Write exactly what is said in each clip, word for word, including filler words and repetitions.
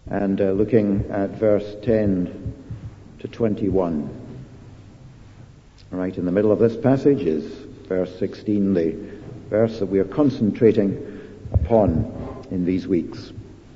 and uh, looking at verse ten to twenty-one. Right in the middle of this passage is verse sixteen, the verse that we are concentrating upon in these weeks.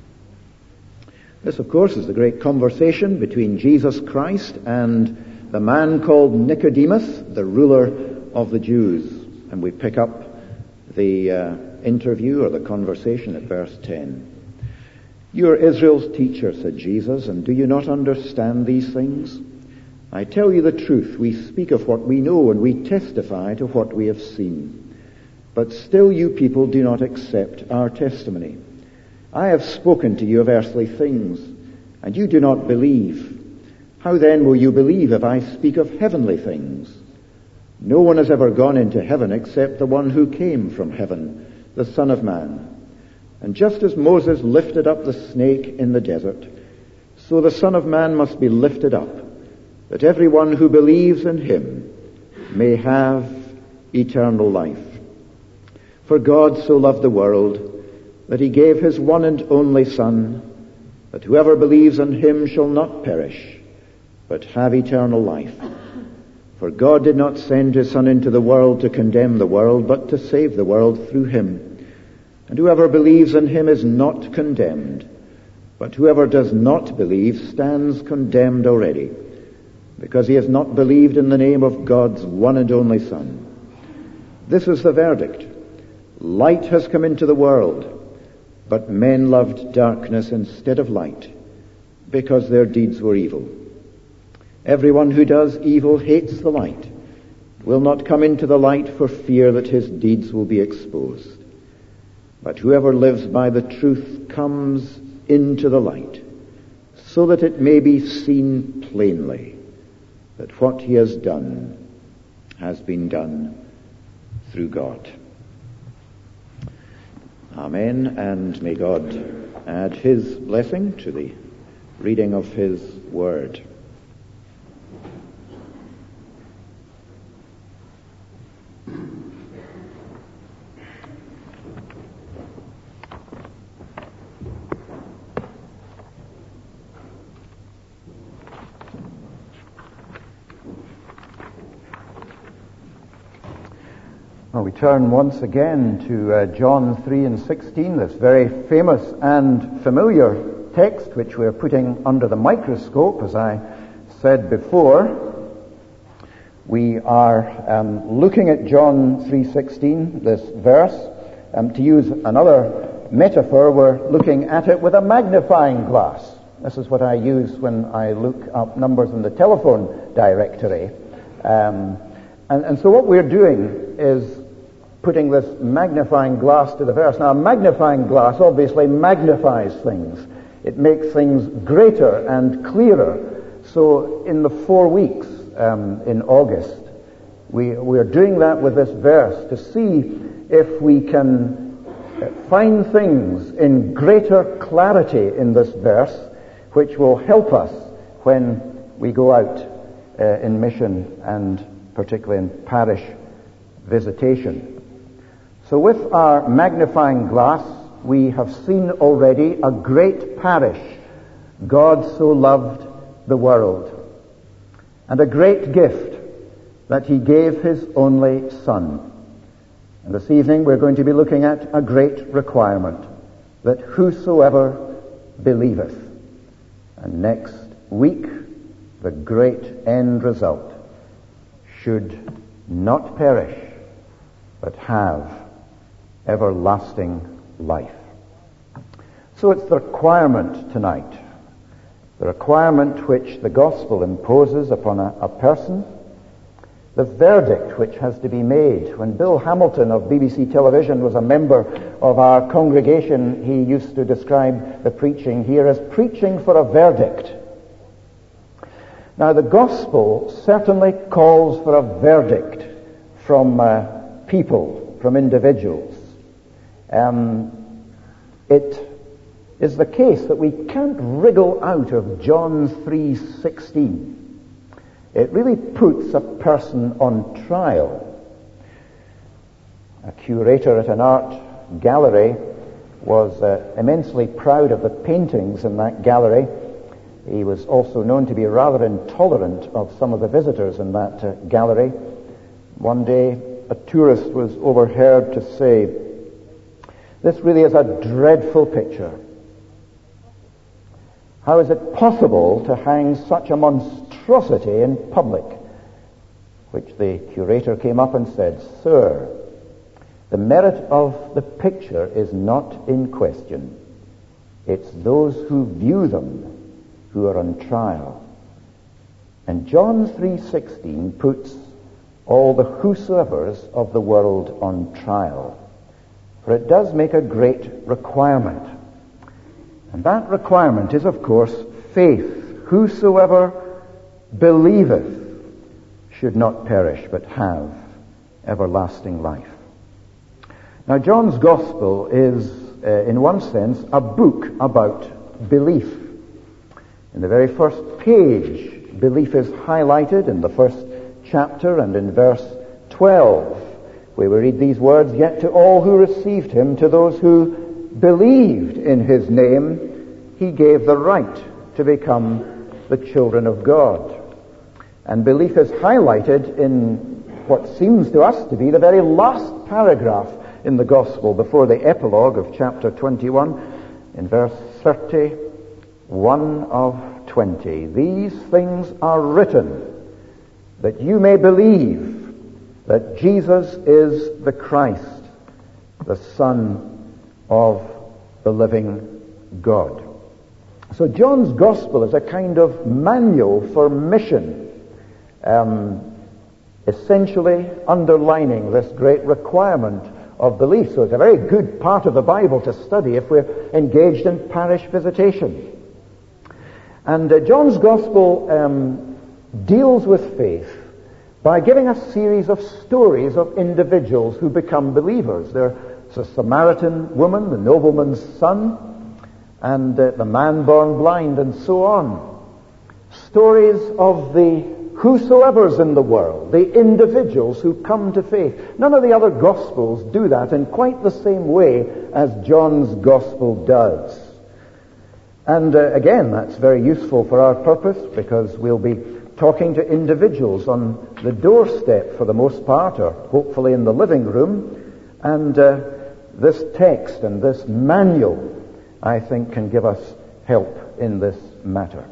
This, of course, is the great conversation between Jesus Christ and the man called Nicodemus, the ruler of the Jews. And we pick up the uh, interview or the conversation at verse ten. "You are Israel's teacher," said Jesus, "and do you not understand these things? I tell you the truth, we speak of what we know and we testify to what we have seen. But still you people do not accept our testimony. I have spoken to you of earthly things, and you do not believe. How then will you believe if I speak of heavenly things? No one has ever gone into heaven except the one who came from heaven, the Son of Man. And just as Moses lifted up the snake in the desert, so the Son of Man must be lifted up, that everyone who believes in him may have eternal life. For God so loved the world that he gave his one and only Son, that whoever believes in him shall not perish, but have eternal life. For God did not send his Son into the world to condemn the world, but to save the world through him. And whoever believes in him is not condemned, but whoever does not believe stands condemned already, because he has not believed in the name of God's one and only Son. This is the verdict. Light has come into the world, but men loved darkness instead of light, because their deeds were evil. Everyone who does evil hates the light, will not come into the light for fear that his deeds will be exposed. But whoever lives by the truth comes into the light, so that it may be seen plainly that what he has done has been done through God. Amen, and may God add his blessing to the reading of his word. Well, we turn once again to uh, John three and sixteen, this very famous and familiar text which we're putting under the microscope, as I said before. We are um, looking at John three sixteen, this verse. Um, to use another metaphor, we're looking at it with a magnifying glass. This is what I use when I look up numbers in the telephone directory. Um, and, and so what we're doing is putting this magnifying glass to the verse. Now, a magnifying glass obviously magnifies things. It makes things greater and clearer. So in the four weeks um, in August, we, we're doing that with this verse to see if we can find things in greater clarity in this verse, which will help us when we go out uh, in mission and particularly in parish visitation. So with our magnifying glass, we have seen already a great parish. God so loved the world. And a great gift that he gave his only Son. And this evening we're going to be looking at a great requirement, that whosoever believeth. And next week, the great end result, should not perish, but have everlasting life. So it's the requirement tonight, the requirement which the gospel imposes upon a, a person, the verdict which has to be made. When Bill Hamilton of B B C Television was a member of our congregation, he used to describe the preaching here as preaching for a verdict. Now, the gospel certainly calls for a verdict from uh, people, from individuals. Um, it is the case that we can't wriggle out of John three sixteen. It really puts a person on trial. A curator at an art gallery was uh, immensely proud of the paintings in that gallery. He was also known to be rather intolerant of some of the visitors in that uh, gallery. One day, a tourist was overheard to say, "This really is a dreadful picture. How is it possible to hang such a monstrosity in public?" Which the curator came up and said, "Sir, the merit of the picture is not in question. It's those who view them who are on trial." And John three sixteen puts all the whosoevers of the world on trial. For it does make a great requirement. And that requirement is, of course, faith. Whosoever believeth should not perish, but have everlasting life. Now, John's Gospel is, uh, in one sense, a book about belief. In the very first page, belief is highlighted in the first chapter and in verse twelve, where we read these words, "Yet to all who received him, to those who believed in his name, he gave the right to become the children of God." And belief is highlighted in what seems to us to be the very last paragraph in the Gospel, before the epilogue of chapter twenty-one, in verse thirty-one of twenty. "These things are written that you may believe that Jesus is the Christ, the Son of the living God." So John's Gospel is a kind of manual for mission, um, essentially underlining this great requirement of belief. So it's a very good part of the Bible to study if we're engaged in parish visitation. And uh, John's Gospel um, deals with faith by giving a series of stories of individuals who become believers. There's a Samaritan woman, the nobleman's son, and uh, the man born blind, and so on. Stories of the whosoevers in the world, the individuals who come to faith. None of the other Gospels do that in quite the same way as John's Gospel does. And uh, again, that's very useful for our purpose, because we'll be talking to individuals on the doorstep for the most part, or hopefully in the living room. And uh, this text and this manual, I think, can give us help in this matter.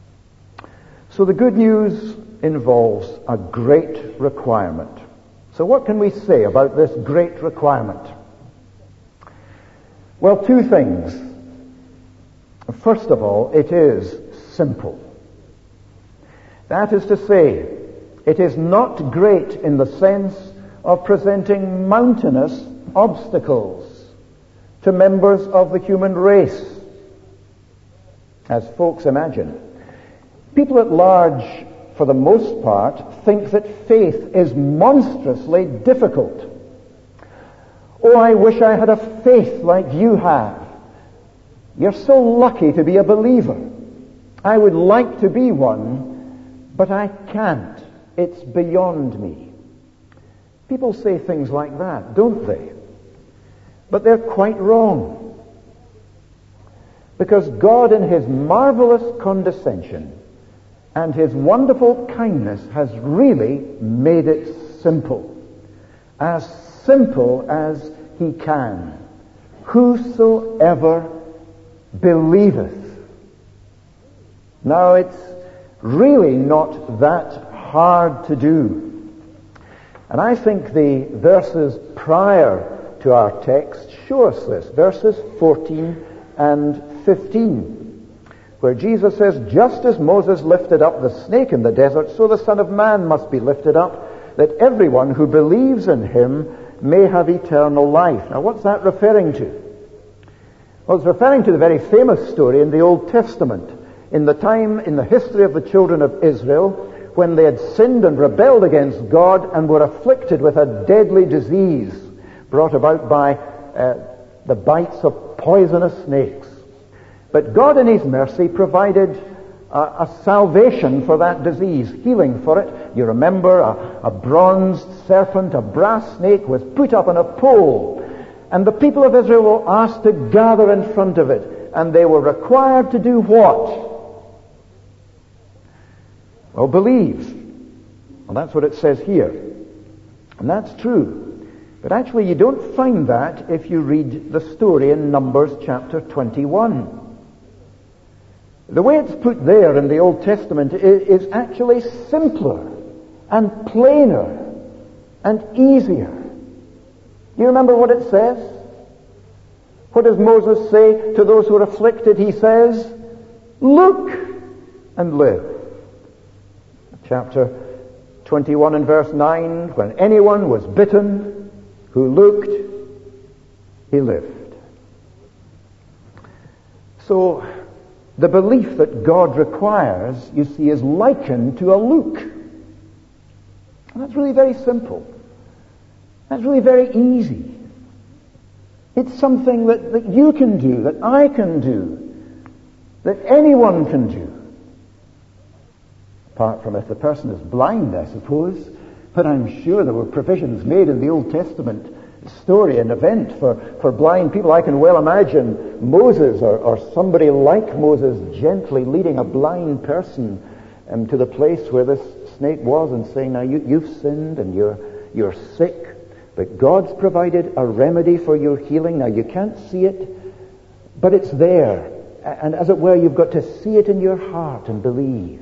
So the good news involves a great requirement. So what can we say about this great requirement? Well, two things. First of all, it is simple. That is to say, it is not great in the sense of presenting mountainous obstacles to members of the human race, as folks imagine. People at large, for the most part, think that faith is monstrously difficult. "Oh, I wish I had a faith like you have. You're so lucky to be a believer. I would like to be one, but I can't. It's beyond me." People say things like that, don't they? But they're quite wrong. Because God, in his marvelous condescension and his wonderful kindness, has really made it simple. As simple as he can. "Whosoever believeth." Now, it's really not that hard to do. And I think the verses prior to our text show us this. Verses fourteen and fifteen, where Jesus says, "Just as Moses lifted up the snake in the desert, so the Son of Man must be lifted up, that everyone who believes in him may have eternal life." Now, what's that referring to? Well, it's referring to the very famous story in the Old Testament, in the time, in the history of the children of Israel, when they had sinned and rebelled against God and were afflicted with a deadly disease brought about by uh, the bites of poisonous snakes. But God in his mercy provided a, a salvation for that disease, healing for it. You remember a, a bronze serpent, a brass snake, was put up on a pole, And the people of Israel were asked to gather in front of it. And they were required to do what? Well, believe. Well, that's what it says here. And that's true. But actually, you don't find that if you read the story in Numbers chapter twenty-one. The way it's put there in the Old Testament is actually simpler and plainer and easier. Do you remember what it says? What does Moses say to those who are afflicted? He says, look and live. Chapter twenty-one and verse nine, when anyone was bitten who looked, he lived. So, the belief that God requires, you see, is likened to a look. And that's really very simple. That's really very easy. It's something that, that you can do, that I can do, that anyone can do. Apart from if the person is blind, I suppose. But I'm sure there were provisions made in the Old Testament story and event for, for blind people. I can well imagine Moses or, or somebody like Moses gently leading a blind person um, to the place where this snake was and saying, now you, you've sinned and you're, you're sick, but God's provided a remedy for your healing. Now you can't see it, but it's there. And as it were, you've got to see it in your heart and believe.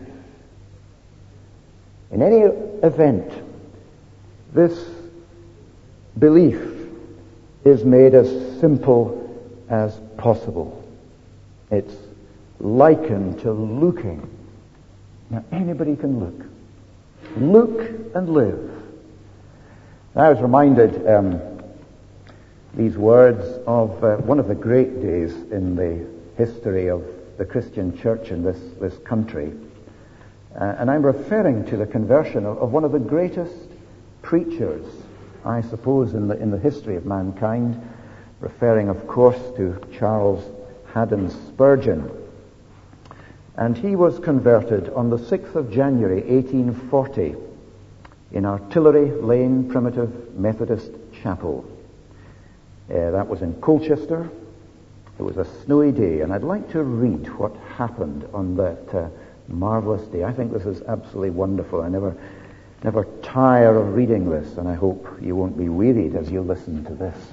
In any event, this belief is made as simple as possible. It's likened to looking. Now, anybody can look. Look and live. I was reminded um, these words of uh, one of the great days in the history of the Christian church in this, this country. Uh, and I'm referring to the conversion of, of one of the greatest preachers, I suppose, in the, in the history of mankind, referring, of course, to Charles Haddon Spurgeon. And he was converted on the sixth of January, eighteen forty, in Artillery Lane Primitive Methodist Chapel. Uh, that was in Colchester. It was a snowy day, and I'd like to read what happened on that uh, marvelous day. I think this is absolutely wonderful. I never never tire of reading this, and I hope you won't be wearied as you listen to this.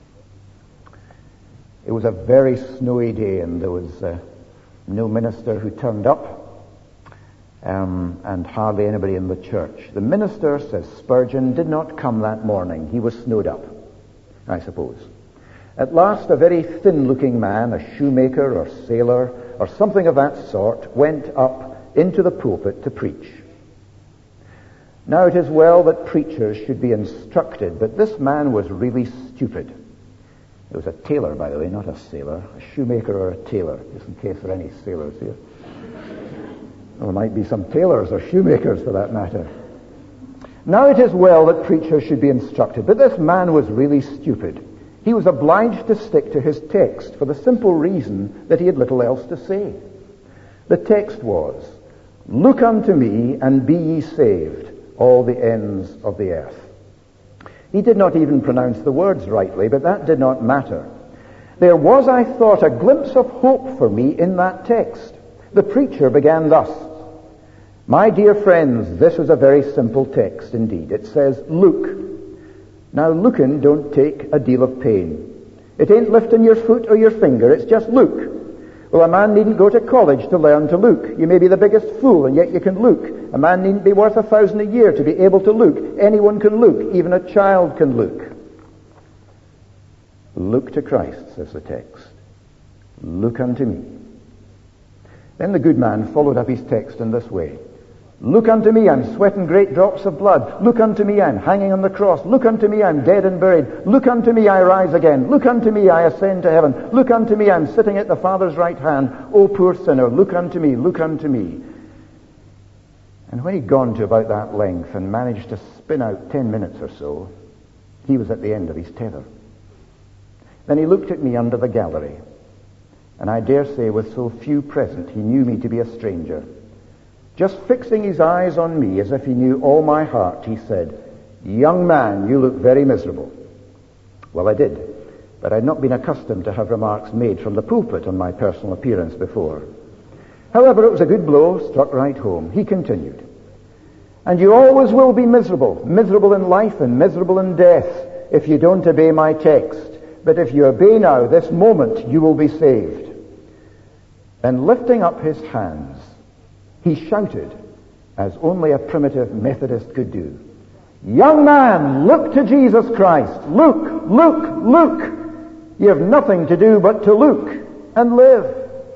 It was a very snowy day, and there was uh, no minister who turned up, um, and hardly anybody in the church. The minister, says Spurgeon, did not come that morning. He was snowed up, I suppose. At last, a very thin-looking man, a shoemaker or sailor, or something of that sort, went up into the pulpit to preach. Now, it is well that preachers should be instructed, but this man was really stupid. It was a tailor, by the way, not a sailor, a shoemaker or a tailor, just in case there are any sailors here. Well, there might be some tailors or shoemakers for that matter. Now, it is well that preachers should be instructed, but this man was really stupid. He was obliged to stick to his text for the simple reason that he had little else to say. The text was, "Look unto me and be ye saved, all the ends of the earth." He did not even pronounce the words rightly, but that did not matter. There was, I thought, a glimpse of hope for me in that text. The preacher began thus: "My dear friends, this is a very simple text indeed. It says, look. Now, looking don't take a deal of pain. It ain't lifting your foot or your finger, it's just look. Well, a man needn't go to college to learn to look. You may be the biggest fool, and yet you can look. A man needn't be worth a thousand a year to be able to look. Anyone can look. Even a child can look. Look to Christ, says the text. Look unto me." Then the good man followed up his text in this way: "Look unto me, I'm sweating great drops of blood. Look unto me, I'm hanging on the cross. Look unto me, I'm dead and buried. Look unto me, I rise again. Look unto me, I ascend to heaven. Look unto me, I'm sitting at the Father's right hand. O poor sinner, look unto me, look unto me." And when he'd gone to about that length and managed to spin out ten minutes or so, he was at the end of his tether. Then he looked at me under the gallery, and I dare say with so few present, he knew me to be a stranger. Just fixing his eyes on me as if he knew all my heart, he said, "Young man, you look very miserable." Well, I did. but I'd not been accustomed to have remarks made from the pulpit on my personal appearance before. However, it was a good blow, struck right home. He continued, "And you always will be miserable, miserable in life and miserable in death, if you don't obey my text. But if you obey now, this moment, you will be saved." And lifting up his hands, he shouted, as only a primitive Methodist could do, "Young man, look to Jesus Christ. Look, look, look. You have nothing to do but to look and live."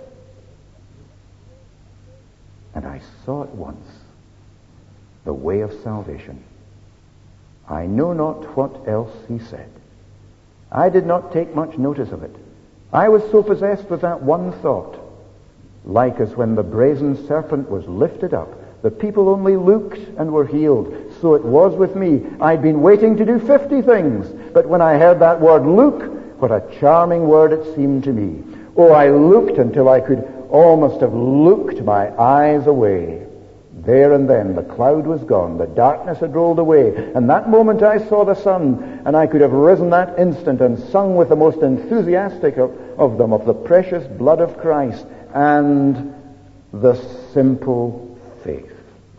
And I saw at once the way of salvation. I know not what else he said. I did not take much notice of it. I was so possessed with that one thought. Like as when the brazen serpent was lifted up, the people only looked and were healed. So it was with me. I'd been waiting to do fifty things, but when I heard that word, look, what a charming word it seemed to me. Oh, I looked until I could almost have looked my eyes away. There and then the cloud was gone, the darkness had rolled away, and that moment I saw the sun, and I could have risen that instant and sung with the most enthusiastic of, of them of the precious blood of Christ and the simple faith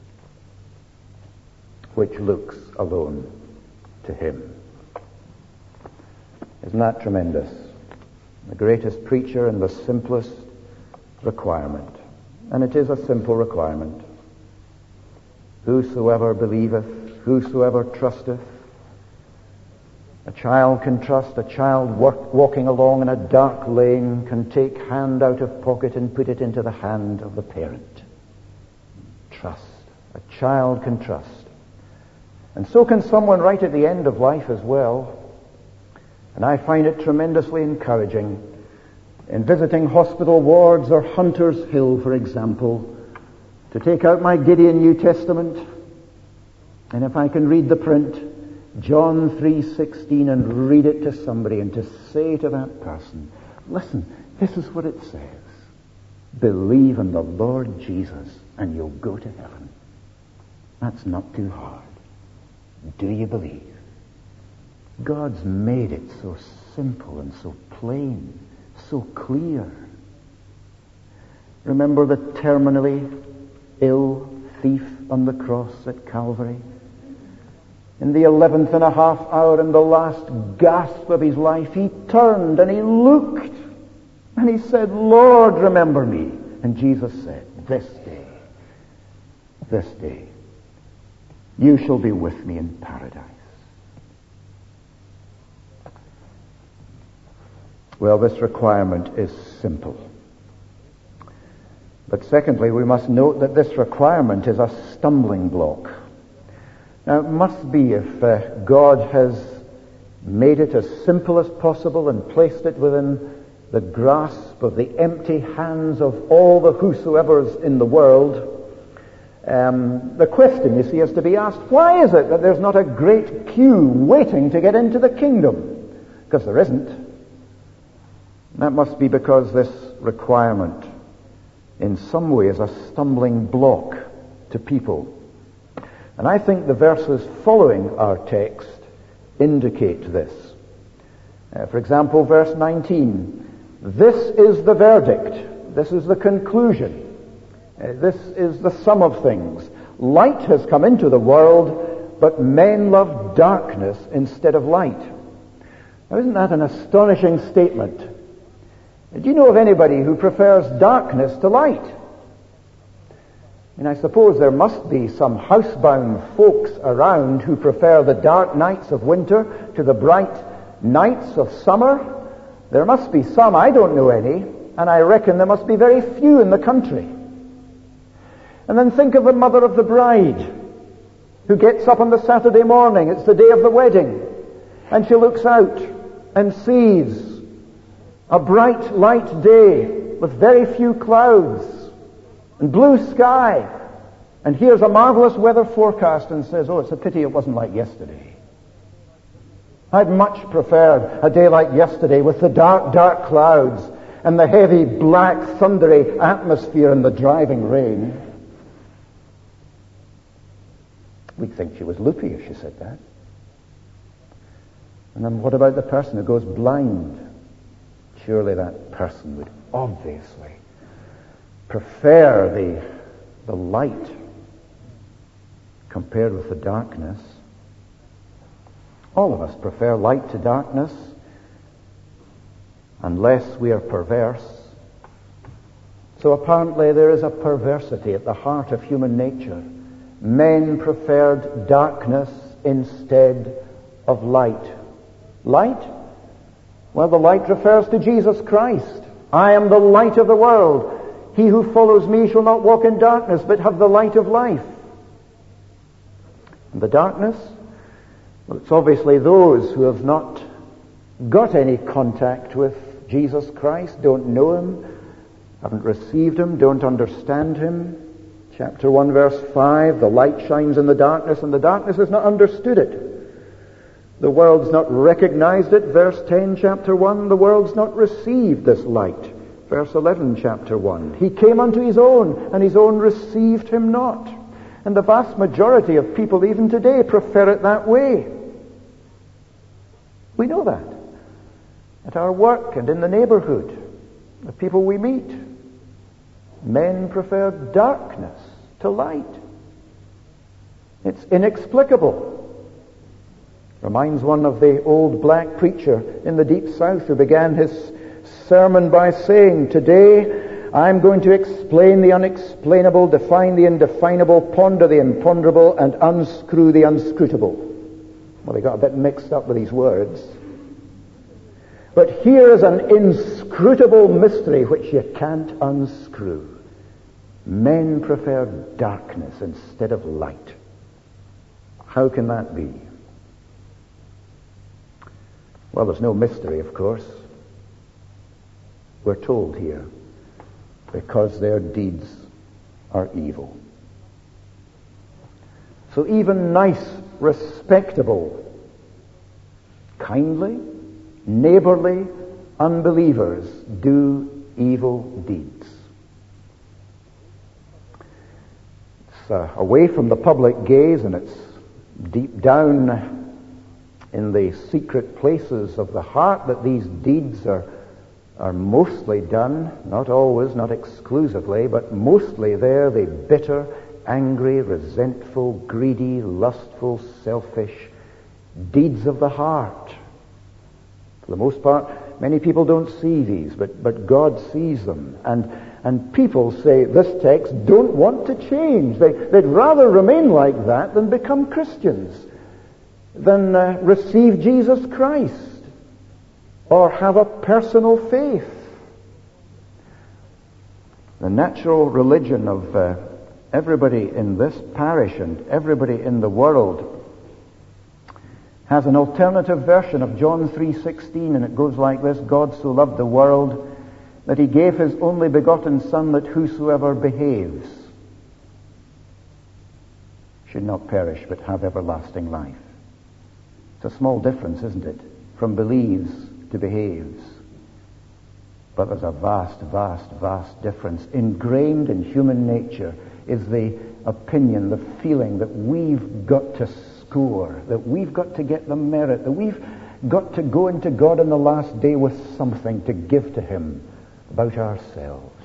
which looks alone to him. Isn't that tremendous? The greatest preacher and the simplest requirement. And it is a simple requirement. Whosoever believeth, whosoever trusteth. A child can trust. A child work, walking along in a dark lane can take hand out of pocket and put it into the hand of the parent. Trust. A child can trust. And so can someone right at the end of life as well. And I find it tremendously encouraging in visiting hospital wards or Hunter's Hill, for example, to take out my Gideon New Testament, and if I can read the print, John three sixteen, and read it to somebody and to say to that person, listen, this is what it says. Believe in the Lord Jesus and you'll go to heaven. That's not too hard. Do you believe? God's made it so simple and so plain, so clear. Remember the terminally ill thief on the cross at Calvary? In the eleventh and a half hour, in the last gasp of his life, he turned and he looked and he said, Lord, remember me. And Jesus said, this day, this day, you shall be with me in paradise. Well, this requirement is simple. But secondly, we must note that this requirement is a stumbling block. Now, it must be if uh, God has made it as simple as possible and placed it within the grasp of the empty hands of all the whosoevers in the world. Um, the question, you see, is to be asked, why is it that there's not a great queue waiting to get into the kingdom? Because there isn't. That must be because this requirement in some way is a stumbling block to people. And I think the verses following our text indicate this. Uh, for example, verse nineteen. This is the verdict. This is the conclusion. Uh, this is the sum of things. Light has come into the world, but men love darkness instead of light. Now, isn't that an astonishing statement? Do you know of anybody who prefers darkness to light? And I suppose there must be some housebound folks around who prefer the dark nights of winter to the bright nights of summer. There must be some. I don't know any, and I reckon there must be very few in the country. And then think of the mother of the bride who gets up on the Saturday morning. It's the day of the wedding, and she looks out and sees a bright, light day with very few clouds and blue sky, and here's a marvelous weather forecast and says, oh, it's a pity it wasn't like yesterday. I'd much preferred a day like yesterday with the dark, dark clouds and the heavy, black, thundery atmosphere and the driving rain. We'd think she was loopy if she said that. And then what about the person who goes blind surely that person would obviously prefer the, the light compared with the darkness. All of us prefer light to darkness, unless we are perverse. So apparently there is a perversity at the heart of human nature. Men preferred darkness instead of light. Light? Well, the light refers to Jesus Christ. I am the light of the world. He who follows me shall not walk in darkness, but have the light of life. And the darkness? Well, it's obviously those who have not got any contact with Jesus Christ, don't know Him, haven't received Him, don't understand Him. Chapter one, verse five, the light shines in the darkness, and the darkness has not understood it. The world's not recognized it. Verse ten, chapter one, the world's not received this light. Verse eleven, chapter one, He came unto His own, and His own received Him not. And the vast majority of people even today prefer it that way. We know that. At our work and in the neighborhood, the people we meet, men prefer darkness to light. It's inexplicable. Reminds one of the old black preacher in the Deep South who began his sermon by saying, "Today I'm going to explain the unexplainable, define the indefinable, ponder the imponderable, and unscrew the unscrutable." Well, he got a bit mixed up with these words. But here is an inscrutable mystery which you can't unscrew. Men prefer darkness instead of light. How can that be? Well, there's no mystery, of course. We're told here, because their deeds are evil. So even nice, respectable, kindly, neighborly unbelievers do evil deeds. It's uh, away from the public gaze, and it's deep down in the secret places of the heart that these deeds are, are mostly done. Not always, not exclusively, but mostly there, the bitter, angry, resentful, greedy, lustful, selfish deeds of the heart. For the most part, many people don't see these, but, but God sees them. And, and people say, this text, don't want to change. They, they'd rather remain like that than become Christians, than uh, receive Jesus Christ, or have a personal faith. The natural religion of uh, everybody in this parish and everybody in the world has an alternative version of John three sixteen, and it goes like this: God so loved the world that He gave His only begotten Son, that whosoever behaves should not perish but have everlasting life. It's a small difference, isn't it, from believes to behaves. But there's a vast, vast, vast difference. Ingrained in human nature is the opinion, the feeling that we've got to score, that we've got to get the merit, that we've got to go into God on the last day with something to give to Him about ourselves.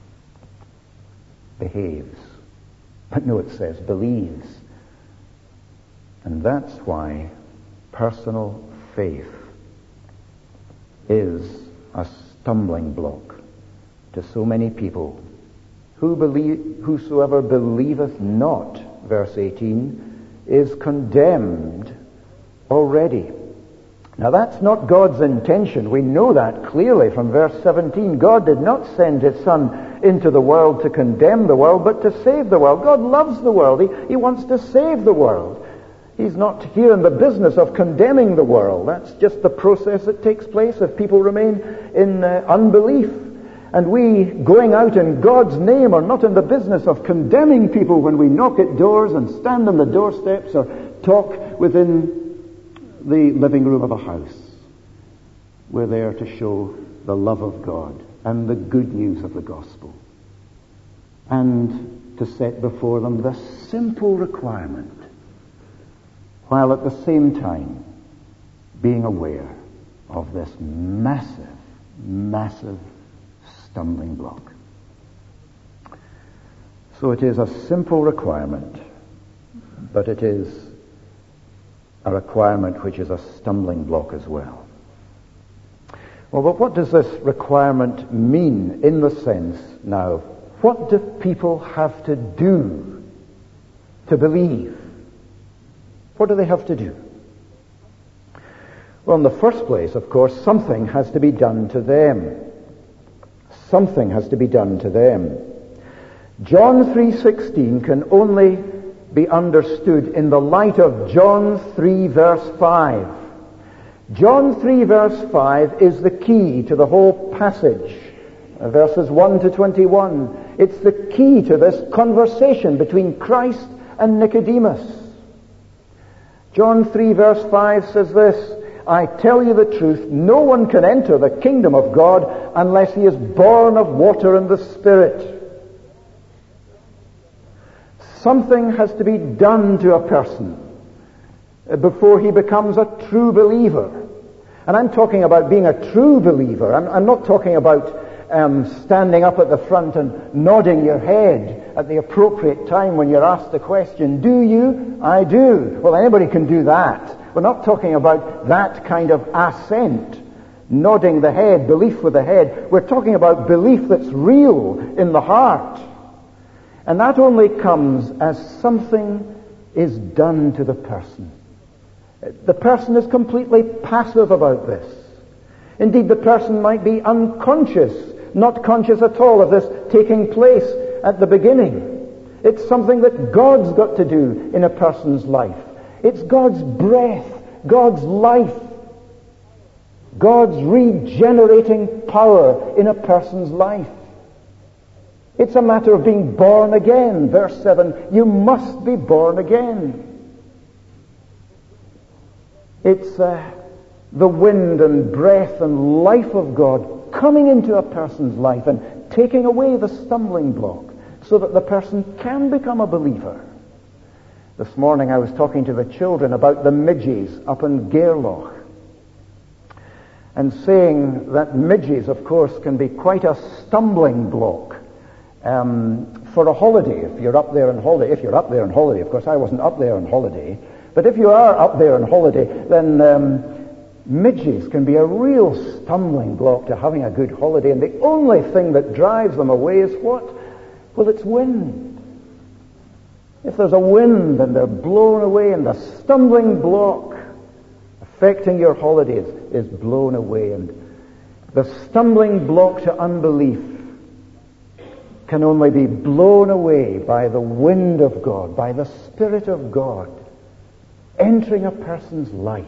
Behaves. But no, it says believes. And that's why personal faith is a stumbling block to so many people. Who believe, whosoever believeth not, verse eighteen, is condemned already. Now that's not God's intention. We know that clearly from verse seventeen. God did not send His Son into the world to condemn the world, but to save the world. God loves the world. He, he wants to save the world. He's not here in the business of condemning the world. That's just the process that takes place if people remain in uh, unbelief. And we, going out in God's name, are not in the business of condemning people when we knock at doors and stand on the doorsteps or talk within the living room of a house. We're there to show the love of God and the good news of the gospel, and to set before them the simple requirement, while at the same time being aware of this massive massive stumbling block. So it is a simple requirement, but it is a requirement which is a stumbling block as well. Well, but what does this requirement mean in the sense now? What do people have to do to believe? What do they have to do? Well, in the first place, of course, something has to be done to them. Something has to be done to them. John three sixteen can only be understood in the light of John three verse five. John three verse five is the key to the whole passage, verses one to twenty-one. It's the key to this conversation between Christ and Nicodemus. John three verse five says this, I tell you the truth, no one can enter the kingdom of God unless he is born of water and the Spirit. Something has to be done to a person before he becomes a true believer. And I'm talking about being a true believer. I'm, I'm not talking about um, standing up at the front and nodding your head at the appropriate time when you're asked the question, do you? I do. Well, anybody can do that. We're not talking about that kind of assent, nodding the head, belief with the head. We're talking about belief that's real in the heart. And that only comes as something is done to the person. The person is completely passive about this. Indeed, the person might be unconscious, not conscious at all of this taking place at the beginning. It's something that God's got to do in a person's life. It's God's breath, God's life, God's regenerating power in a person's life. It's a matter of being born again. Verse seven, you must be born again. It's uh, the wind and breath and life of God coming into a person's life and taking away the stumbling block so that the person can become a believer. This morning I was talking to the children about the midges up in Gairloch and saying that midges, of course, can be quite a stumbling block. Um, for a holiday, if you're up there on holiday, if you're up there on holiday, of course I wasn't up there on holiday, but if you are up there on holiday, then um, midges can be a real stumbling block to having a good holiday, and the only thing that drives them away is what? Well, it's wind. If there's a wind and they're blown away, and the stumbling block affecting your holiday is, is blown away, and the stumbling block to unbelief can only be blown away by the wind of God, by the Spirit of God entering a person's life.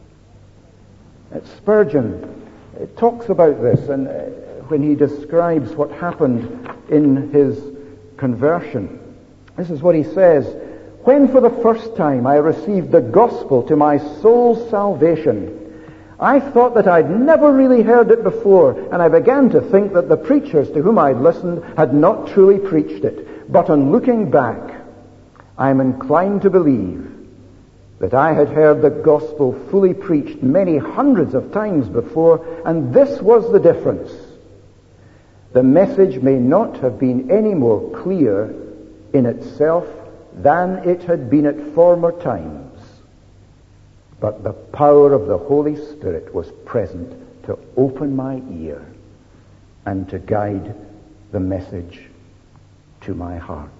Spurgeon it talks about this, and uh, when he describes what happened in his conversion, this is what he says. When for the first time I received the gospel to my soul's salvation, I thought that I'd never really heard it before, and I began to think that the preachers to whom I'd listened had not truly preached it. But on looking back, I'm inclined to believe that I had heard the gospel fully preached many hundreds of times before, and this was the difference. The message may not have been any more clear in itself than it had been at former times, but the power of the Holy Spirit was present to open my ear and to guide the message to my heart.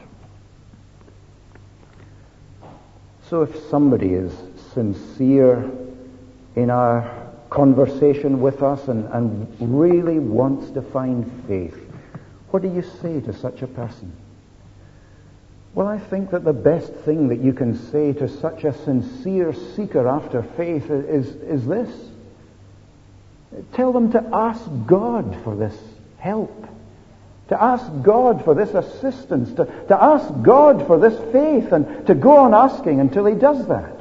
So if somebody is sincere in our conversation with us and, and really wants to find faith, what do you say to such a person? Well, I think that the best thing that you can say to such a sincere seeker after faith is, is this. Tell them to ask God for this help, to ask God for this assistance, to, to ask God for this faith, and to go on asking until He does that.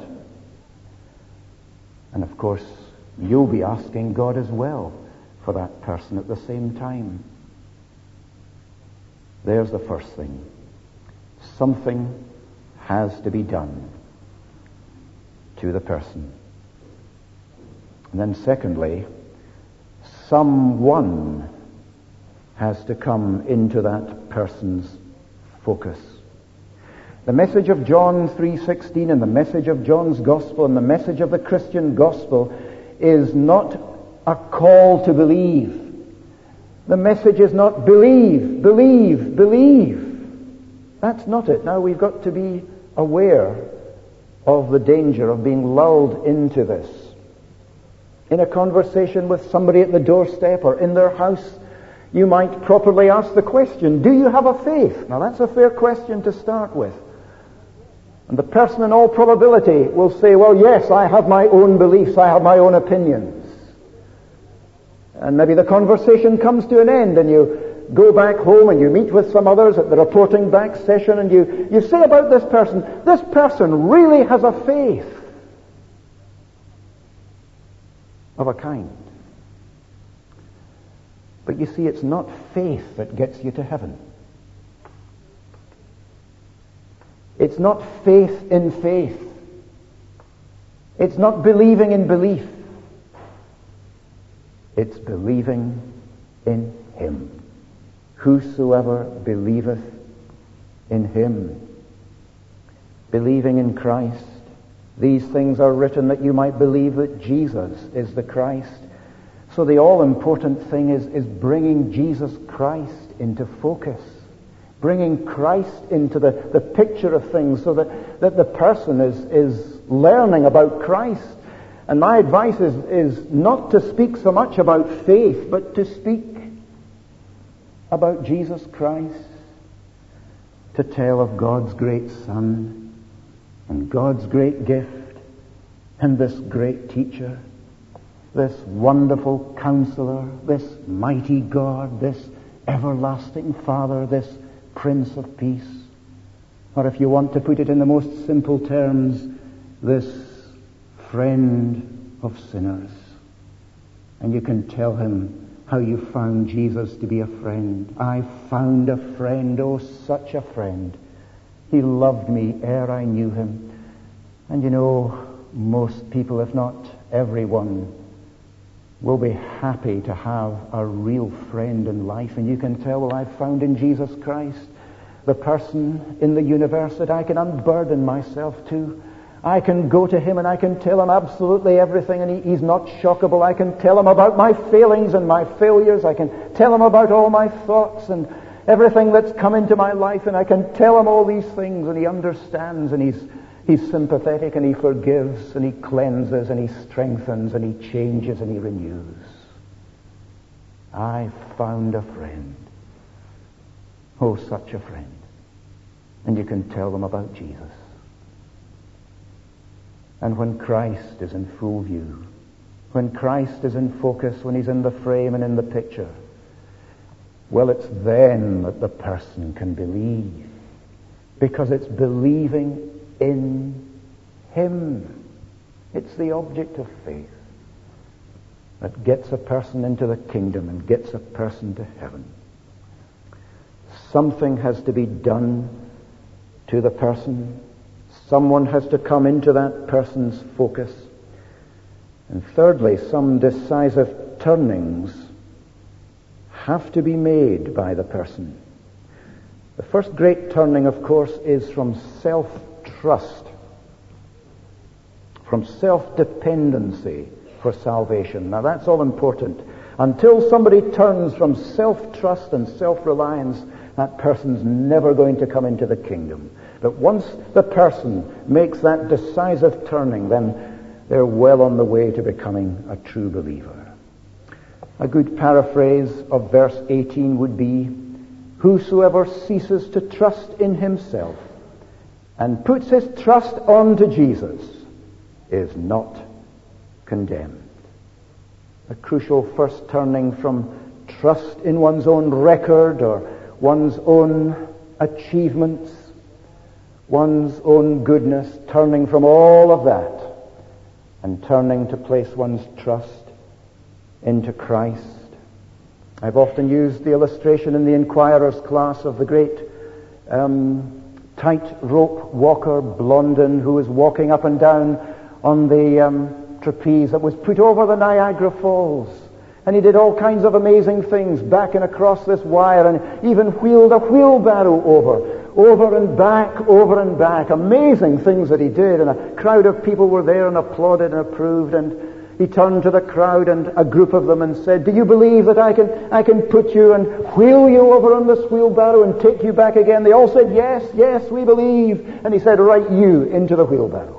And of course, you'll be asking God as well for that person at the same time. There's the first thing. Something has to be done to the person. And then secondly, someone has to come into that person's focus. The message of John three sixteen and the message of John's gospel and the message of the Christian gospel is not a call to believe. The message is not believe, believe, believe. That's not it. Now we've got to be aware of the danger of being lulled into this. In a conversation with somebody at the doorstep or in their house, you might properly ask the question, do you have a faith? Now that's a fair question to start with. And the person in all probability will say, well, yes, I have my own beliefs, I have my own opinions. And maybe the conversation comes to an end and you go back home and you meet with some others at the reporting back session and you, you say about this person, this person really has a faith of a kind. But you see, it's not faith that gets you to heaven. It's not faith in faith. It's not believing in belief. It's believing in Him. Whosoever believeth in Him. Believing in Christ. These things are written that you might believe that Jesus is the Christ. So the all-important thing is, is bringing Jesus Christ into focus. Bringing Christ into the, the picture of things so that, that the person is, is learning about Christ. And my advice is, is not to speak so much about faith, but to speak about Jesus Christ. To tell of God's great Son and God's great gift and this great teacher, this wonderful counselor, this mighty God, this everlasting Father, this Prince of Peace. Or if you want to put it in the most simple terms, this friend of sinners. And you can tell him how you found Jesus to be a friend. I found a friend, oh, such a friend. He loved me ere I knew him. And you know, most people, if not everyone, will be happy to have a real friend in life. And you can tell, well, I've found in Jesus Christ the person in the universe that I can unburden myself to. I can go to him and I can tell him absolutely everything, and he, he's not shockable. I can tell him about my failings and my failures. I can tell him about all my thoughts and everything that's come into my life, and I can tell him all these things, and he understands, and he's he's sympathetic, and he forgives, and he cleanses, and he strengthens, and he changes, and he renews. I found a friend. Oh, such a friend. And you can tell them about Jesus. And when Christ is in full view, when Christ is in focus, when he's in the frame and in the picture, well, it's then that the person can believe. Because it's believing in him. It's the object of faith that gets a person into the kingdom and gets a person to heaven. Something has to be done to the person. Someone has to come into that person's focus. And thirdly, some decisive turnings have to be made by the person. The first great turning, of course, is from self-trust, from self-dependency for salvation. Now that's all important. Until somebody turns from self-trust and self-reliance, that person's never going to come into the kingdom. But once the person makes that decisive turning, then they're well on the way to becoming a true believer. A good paraphrase of verse eighteen would be, whosoever ceases to trust in himself and puts his trust onto Jesus is not condemned. A crucial first turning from trust in one's own record or one's own achievements, one's own goodness, turning from all of that and turning to place one's trust into Christ. I've often used the illustration in the Inquirer's class of the great um, tightrope walker Blondin, who was walking up and down on the um, trapeze that was put over the Niagara Falls. And he did all kinds of amazing things, back and across this wire, and even wheeled a wheelbarrow over, over and back, over and back. Amazing things that he did, and a crowd of people were there and applauded and approved. And he turned to the crowd and a group of them and said, "Do you believe that I can I can put you and wheel you over on this wheelbarrow and take you back again?" They all said, "Yes, yes, we believe." And he said, "Right, you into the wheelbarrow."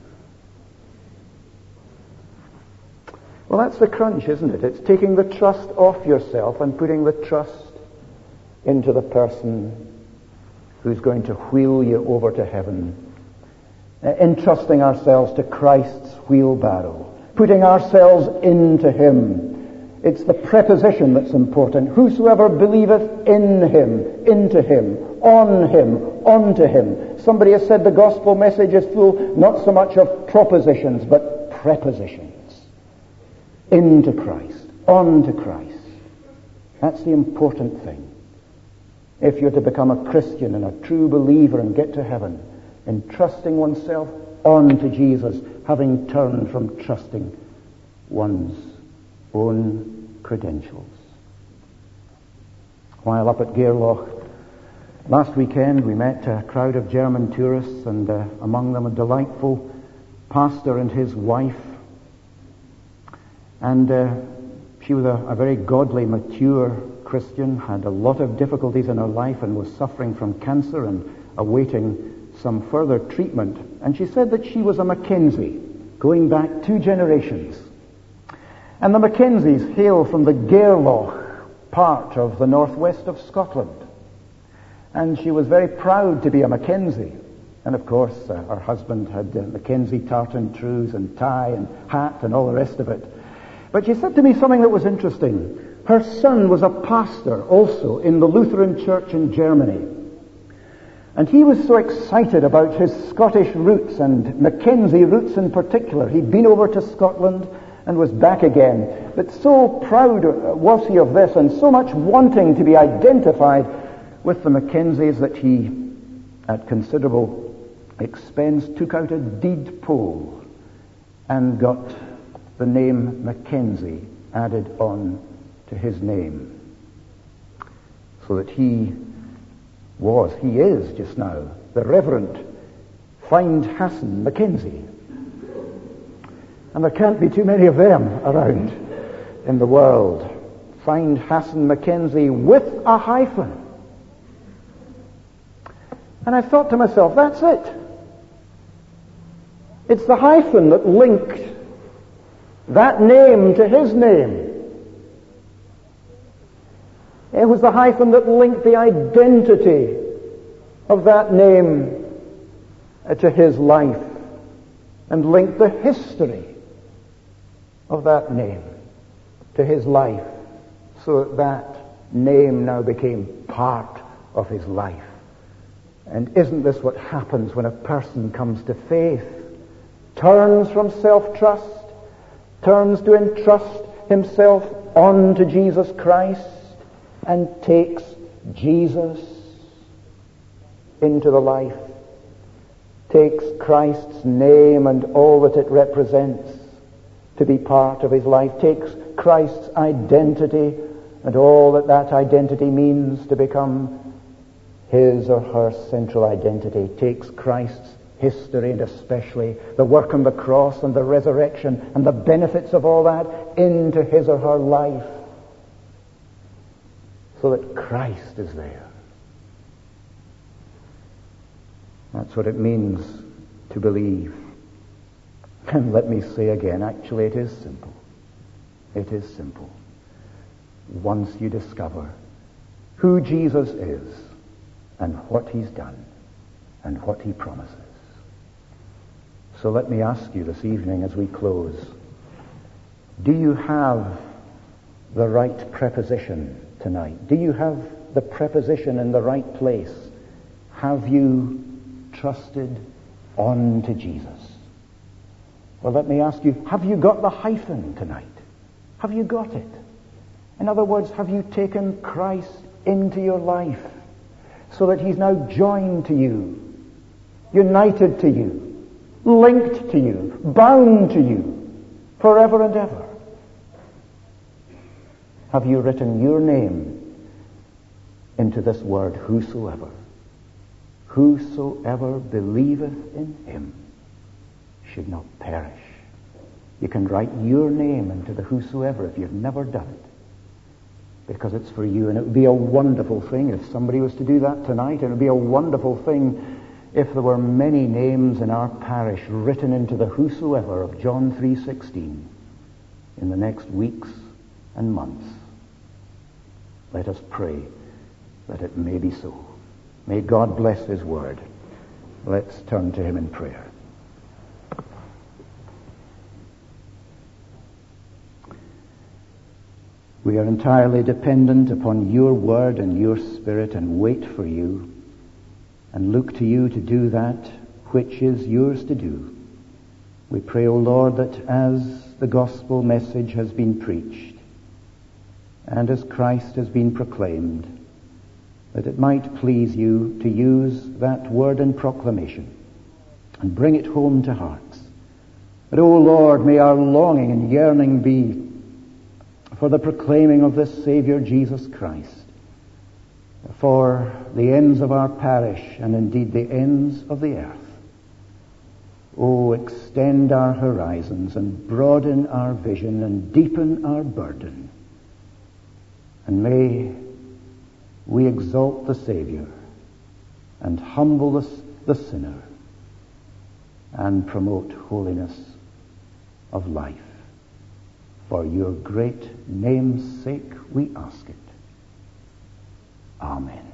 Well, that's the crunch, isn't it? It's taking the trust off yourself and putting the trust into the person who's going to wheel you over to heaven. Uh, entrusting ourselves to Christ's wheelbarrow. Putting ourselves into him. It's the preposition that's important. Whosoever believeth in him, into him, on him, onto him. Somebody has said the gospel message is full not so much of propositions, but prepositions. Into Christ, onto Christ. That's the important thing. If you're to become a Christian and a true believer and get to heaven, entrusting oneself onto Jesus, having turned from trusting one's own credentials. While up at Gairloch last weekend, we met a crowd of German tourists, and uh, among them a delightful pastor and his wife. And uh, she was a, a very godly, mature Christian, had a lot of difficulties in her life and was suffering from cancer and awaiting some further treatment. And she said that she was a Mackenzie, going back two generations. And the Mackenzies hail from the Gairloch part of the northwest of Scotland. And she was very proud to be a Mackenzie. And of course, uh, her husband had uh, Mackenzie tartan trews and tie and hat and all the rest of it. But she said to me something that was interesting. Her son was a pastor also in the Lutheran church in Germany. And he was so excited about his Scottish roots and Mackenzie roots in particular. He'd been over to Scotland and was back again. But so proud was he of this and so much wanting to be identified with the Mackenzies that he, at considerable expense, took out a deed poll and got the name Mackenzie added on to his name, so that he was, he is just now, the Reverend Find Hassan Mackenzie. And there can't be too many of them around in the world. Find Hassan Mackenzie with a hyphen. And I thought to myself, that's it. It's the hyphen that linked that name to his name. It was the hyphen that linked the identity of that name to his life and linked the history of that name to his life, so that that name now became part of his life. And isn't this what happens when a person comes to faith? Turns from self-trust, turns to entrust himself on to Jesus Christ, and takes Jesus into the life, takes Christ's name and all that it represents to be part of his life, takes Christ's identity and all that that identity means to become his or her central identity, takes Christ's history and especially the work on the cross and the resurrection and the benefits of all that into his or her life, so that Christ is there. That's what it means to believe. And let me say again, actually it is simple. It is simple. Once you discover who Jesus is and what he's done and what he promises. So let me ask you this evening as we close, do you have the right preposition tonight? Do you have the preposition in the right place? Have you trusted on to Jesus? Well, let me ask you, have you got the hyphen tonight? Have you got it? In other words, have you taken Christ into your life so that he's now joined to you, united to you, linked to you, bound to you forever and ever? Have you written your name into this word, whosoever? Whosoever believeth in him should not perish. You can write your name into the whosoever if you've never done it, because it's for you. And it would be a wonderful thing if somebody was to do that tonight. It would be a wonderful thing if there were many names in our parish written into the whosoever of John three sixteen in the next weeks and months. Let us pray that it may be so. May God bless his word. Let's turn to him in prayer. We are entirely dependent upon your word and your spirit, and wait for you and look to you to do that which is yours to do. We pray, O Lord, that as the gospel message has been preached and as Christ has been proclaimed, that it might please you to use that word in proclamation and bring it home to hearts. But, O Lord, may our longing and yearning be for the proclaiming of this Savior Jesus Christ, for the ends of our parish and indeed the ends of the earth. Oh, extend our horizons and broaden our vision and deepen our burden. And may we exalt the Savior and humble the, the sinner and promote holiness of life. For your great name's sake we ask it. Amen.